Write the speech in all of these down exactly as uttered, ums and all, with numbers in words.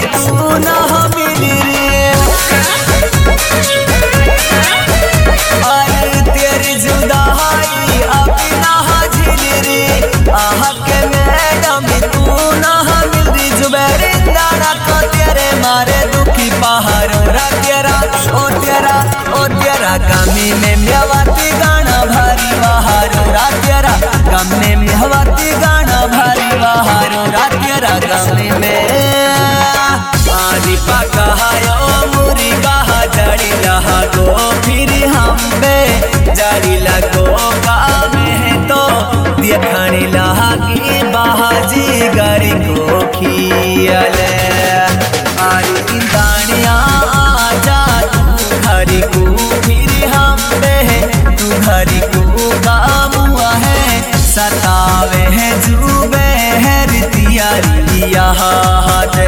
तू ना मिली रे। अरे तेरी जुदाई अब ना झिली रे। आह के मैडम तू ना मिली जुबैर इंदाना को तेरे मारे दुखी पहाड़ों रा तेरा ओ तेरा ओ तेरा गमी में मेवाती गाना भारी बहारो रा तेरा गमी में हवाती गाना भारी बहारो रा तेरा गमी में आदि पका हायो मुरी कहा जड़ी लहा गो फिर हम बे जड़ी लगो कामे तो देखने लगी बाजी गरी को खियाले। आरी इंदानिया आजा तू घरी को फिर हम बे तू घरी को काम हुआ है सतावे है जुबे है रितिया रिया हाथे।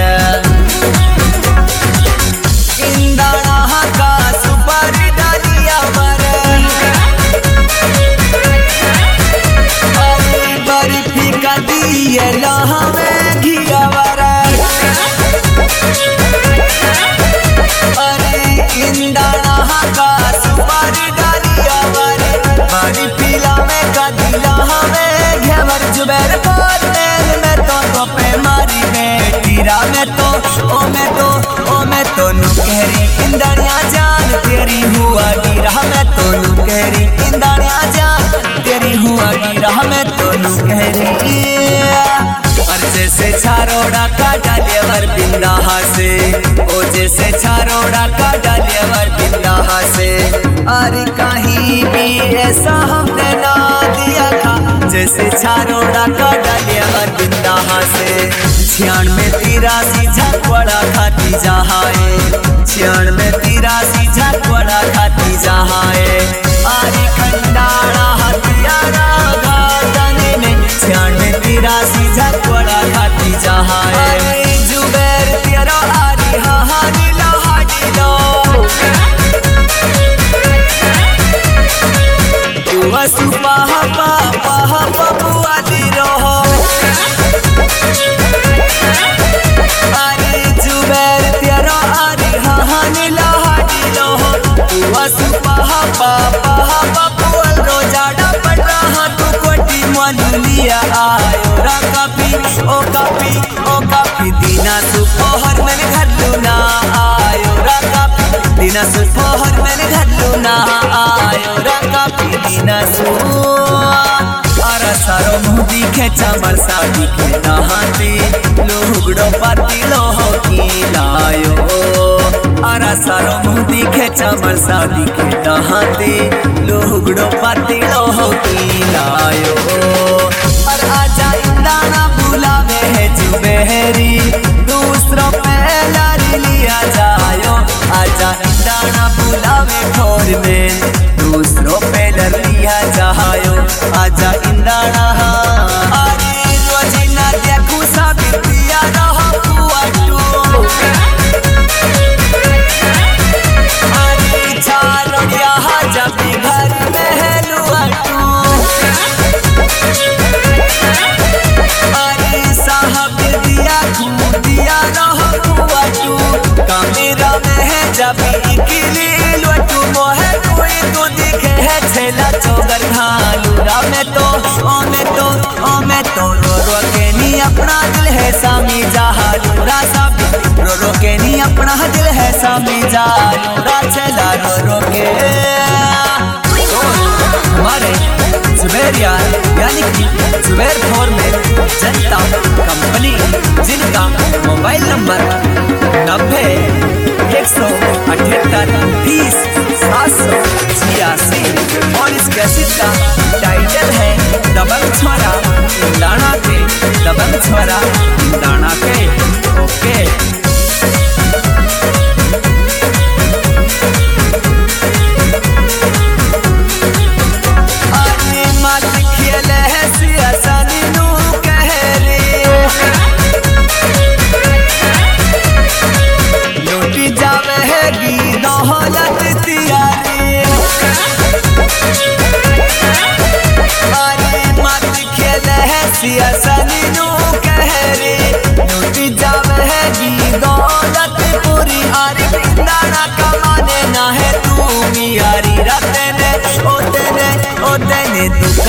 इंदाना का सुपर डालिया मरे अरे बर्फी का दिए लहा में घिया वरे। अरे इंदाना का सुपर डालिया मरे बर्फी ला में का दिला हमें घेवर जुबैर पर में तो तो पे मारी में तीरा में तो ओ में तो ओ में तो नुकहरी इंदानिया जान तेरी हुआ गिरा में तो नुकहरी इंदानिया जान तेरी हुआ गिरा में तो नुकहरी। और जैसे छारोड़ा का डालेवर बिंदा से ओ जैसे छारोड़ा का डालेवर बिंदा से। अरे कहीं भी ऐसा हमने ना दिया था जैसे छारोड़ा का डालेवर बिंदा से। छियान में तिरासी झकवड़ा खाती जहाए छियान में तिरासी झकवड़ा खाती जहाए। आरी खंडारा हथियारा घाटने में छियान में तिरासी झकवड़ा खाती जहाए। जुबैर तेरा आरी हाहानी लहाड़ी लो तू असुपा पा पा पपुआ दी रहो। अरे जुबैर तेरा आरी हाहानी लहाड़ी लो तू असुपा पा पा पपुआ रोजाड़ा पड़ रहा तू कोटी मन लिया आयो रा काफी ओ काफी ओ काफी दीना सुपोहर में घल्लू ना आयो रा काफी दीना सुपोहर में घल्लू ना आयो रा काफी दीना सु। अरा सारो मुँह दिखे चमर सा दिखे नहाती लोहुगड़ो पाती लोहो की लायो। अरा सारो मुँह दिखे चमर सा दिखे नहाती लोहुगड़ो पाती लोहो की लायो। और आजा इंदाना बुलावे है जुबेरी दूसरों पे लारी लिया जायो। आजा इंदाना बुलावे ठोर में दूसरों पे लर लिया जायो। आजा इंदाना अरे रोजिना देखू सब पिया रहो कुआटू। अरे छारोड़िया जब घर में है लुआटू। अरे साहब दिया दिया रहो कुआटू कमेरा में है जब इकली लुआटू मोहे कोई तो दिखे है छेला चौगर घालूरा में तो ओ में तो ओ में तो रो रो के नी अपना दिल है सामी जहालूरा साबी रो रो के नी अपना दिल है सामी जहालूरा छेला रो रो के। हमारे जुबैर यार यानी कि जुबैर फोर में जनता कंपनी जिनका मोबाइल नंबर नब्बे एक सौ अठहत्तर तीस सात सौ छियासी और इस कैसेट का टाइटल है दबंग छोरा इंदाना के दबंग छोरा इंदाना के। ओके अरे मत खेले है सियासनी नू कह रे लूटी जावे है गी दौलत ती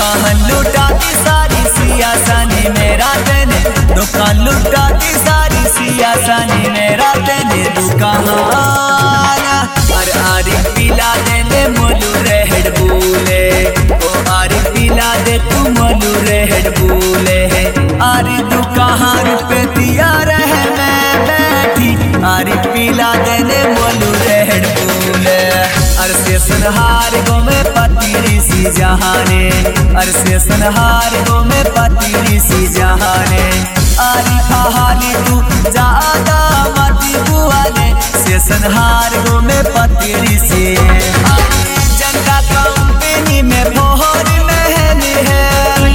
दुकान लुटा दी सारी सियासनी मेरा देने दुकान लुटा दी सारी सियासनी मेरा देने दुकान और आरी पिला देने मोलू रेड बुले ओ आरी पिला दे तू मोलू रेड बुले आरी दुकान पे दिया रहे मैं बैठी आरी पिला देने मोलू रेड बुले अरसे सुनहार गो में पतीरी सी जहाने अरसे सुनहार गो में पतीरी सी जहाने आरी कहानी तू ज्यादा मती बुआले से सुनहार गो में पतीरी सी आरी जनता कंपनी में फोहर महनी है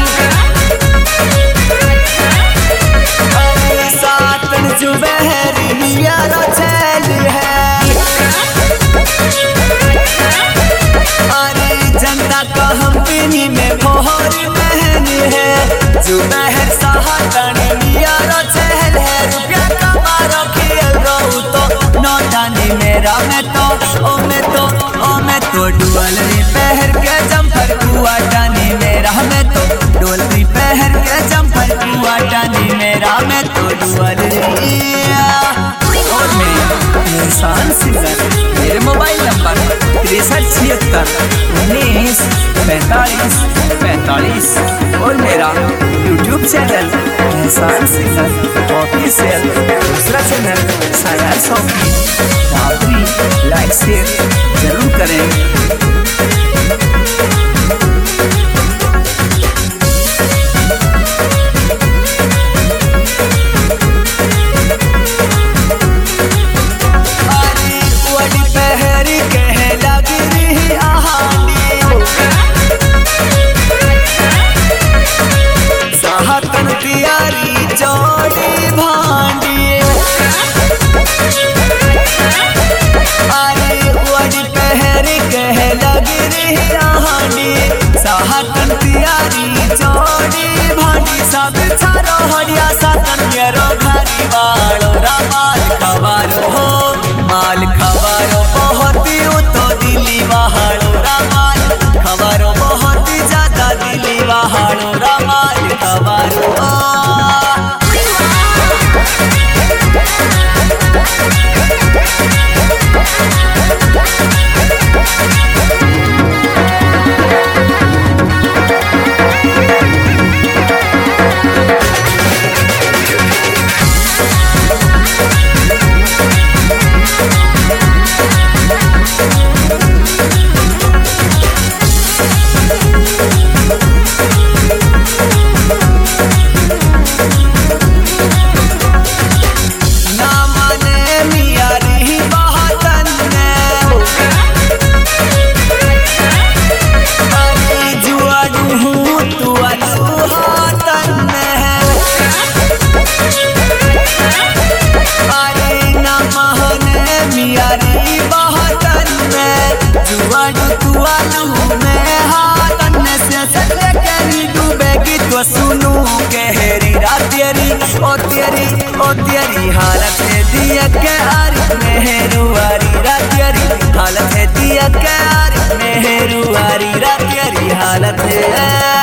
आरी सातन जुबहरी मिया रचैली है जनता कंपनी में मोहर महनी है जुबहर साहतन यारो चहल है रुपया कमा रखियल रहू तो नौटानी मेरा में तो ओ में तो ओ में तो डुअलरी पहर के जंपर कुआ टानी मेरा में तो डुअलरी पहर के जंपर कुआ टानी मेरा में तो डुअलरी और मैं इंसान सिंगर मेरे मोबाइल नंबर तिरसठ छिहत्तर उन्नीस पैंतालीस पैंतालीस और मेरा यूट्यूब चैनल इंसान सिंगर ऑफिशियल दूसरा चैनल सायार सौफी दादरी लाइक शेयर जरूर करें। जोड़ी भांडी अरे वड़ी पहर कह लग रही हांडी साहतन तियारी जोड़ी भांडी सब छारो हरिया सातन मेरो घरी वालो रामाल खबारो हो माल खबारो बहुत तो दिली वहाड़ो रामाल खबारो बहुत ज्यादा दिली वहाड़ो रामाल खबारो सुनू गहरी रात तेरी ओ तेरी ओ तेरी हालत है दिया के आरी मेहरुआरी रात तेरी हालत है दिया के आरी मेहरुआरी रात तेरी हालत है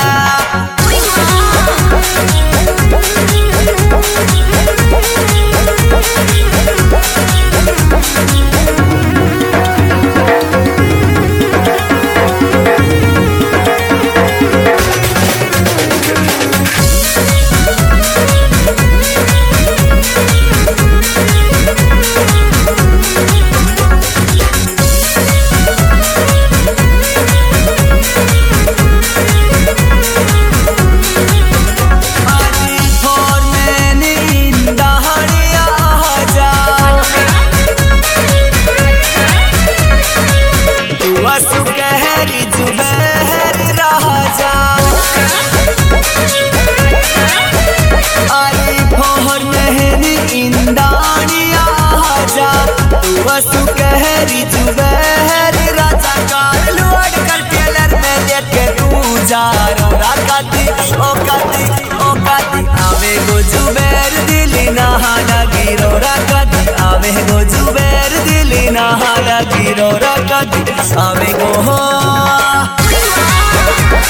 सुकहरी जुबहरी राजा कार लुआड़ कर टेलर में लेके तू जा रो राकाती ओ काती ओ काती आवे गो जुबैर दिली नहा लगी रो राकाती आवे गो जुबैर दिली नहा लगी रो राकाती आवे गो हो